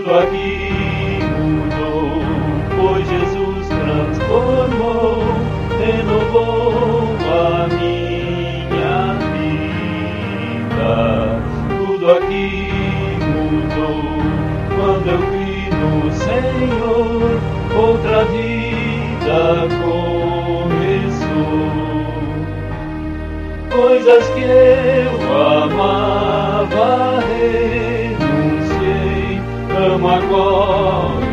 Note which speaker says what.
Speaker 1: Tudo aqui mudou, pois Jesus transformou, renovou a minha vida. Tudo aqui mudou, quando eu criei no Senhor, outra vida começou. Coisas que eu amava, renunciei, amo agora